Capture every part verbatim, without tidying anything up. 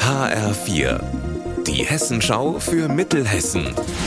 H R vier, die Hessenschau für Mittelhessen.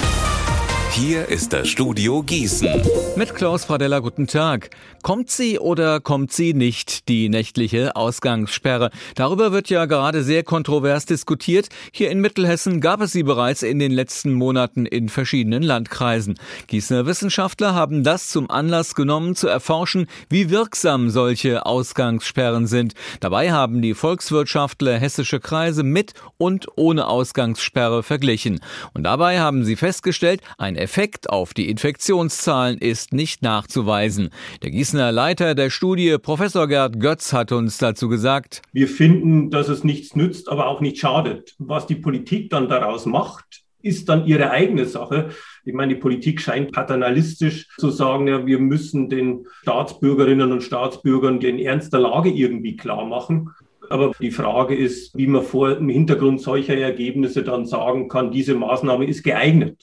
Hier ist das Studio Gießen. Mit Klaus Pradella, guten Tag. Kommt sie oder kommt sie nicht, die nächtliche Ausgangssperre? Darüber wird ja gerade sehr kontrovers diskutiert. Hier in Mittelhessen gab es sie bereits in den letzten Monaten in verschiedenen Landkreisen. Gießener Wissenschaftler haben das zum Anlass genommen, zu erforschen, wie wirksam solche Ausgangssperren sind. Dabei haben die Volkswirtschaftler hessische Kreise mit und ohne Ausgangssperre verglichen. Und dabei haben sie festgestellt, ein Effekt auf die Infektionszahlen ist nicht nachzuweisen. Der Gießener Leiter der Studie, Professor Gerd Götz, hat uns dazu gesagt: Wir finden, dass es nichts nützt, aber auch nicht schadet. Was die Politik dann daraus macht, ist dann ihre eigene Sache. Ich meine, die Politik scheint paternalistisch zu sagen, ja, wir müssen den Staatsbürgerinnen und Staatsbürgern den Ernst der Lage irgendwie klar machen. Aber die Frage ist, wie man vor dem Hintergrund solcher Ergebnisse dann sagen kann, diese Maßnahme ist geeignet.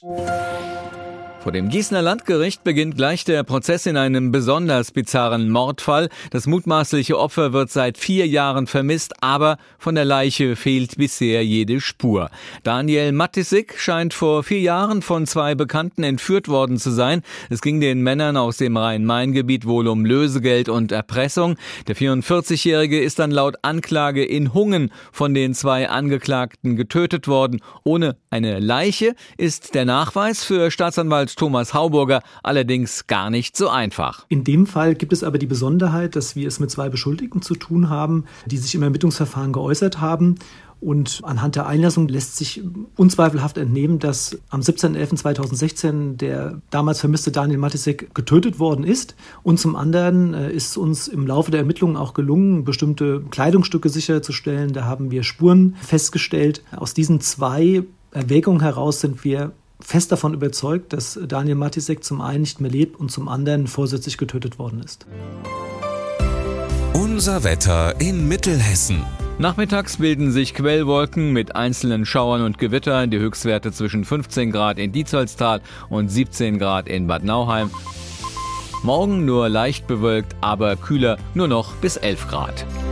Vor dem Gießener Landgericht beginnt gleich der Prozess in einem besonders bizarren Mordfall. Das mutmaßliche Opfer wird seit vier Jahren vermisst, aber von der Leiche fehlt bisher jede Spur. Daniel Matisik scheint vor vier Jahren von zwei Bekannten entführt worden zu sein. Es ging den Männern aus dem Rhein-Main-Gebiet wohl um Lösegeld und Erpressung. Der vierundvierzigjährige ist dann laut Anklage in Hungen von den zwei Angeklagten getötet worden. Ohne eine Leiche ist der Nachweis für Staatsanwalt Thomas Hauburger allerdings gar nicht so einfach. In dem Fall gibt es aber die Besonderheit, dass wir es mit zwei Beschuldigten zu tun haben, die sich im Ermittlungsverfahren geäußert haben. Und anhand der Einlassung lässt sich unzweifelhaft entnehmen, dass am siebzehnten elften zweitausendsechzehn der damals vermisste Daniel Matisik getötet worden ist. Und zum anderen ist uns im Laufe der Ermittlungen auch gelungen, bestimmte Kleidungsstücke sicherzustellen. Da haben wir Spuren festgestellt. Aus diesen zwei Erwägungen heraus sind wir fest davon überzeugt, dass Daniel Matisik zum einen nicht mehr lebt und zum anderen vorsätzlich getötet worden ist. Unser Wetter in Mittelhessen. Nachmittags bilden sich Quellwolken mit einzelnen Schauern und Gewittern. Die Höchstwerte zwischen fünfzehn Grad in Dietzollstal und siebzehn Grad in Bad Nauheim. Morgen nur leicht bewölkt, aber kühler, nur noch bis elf Grad.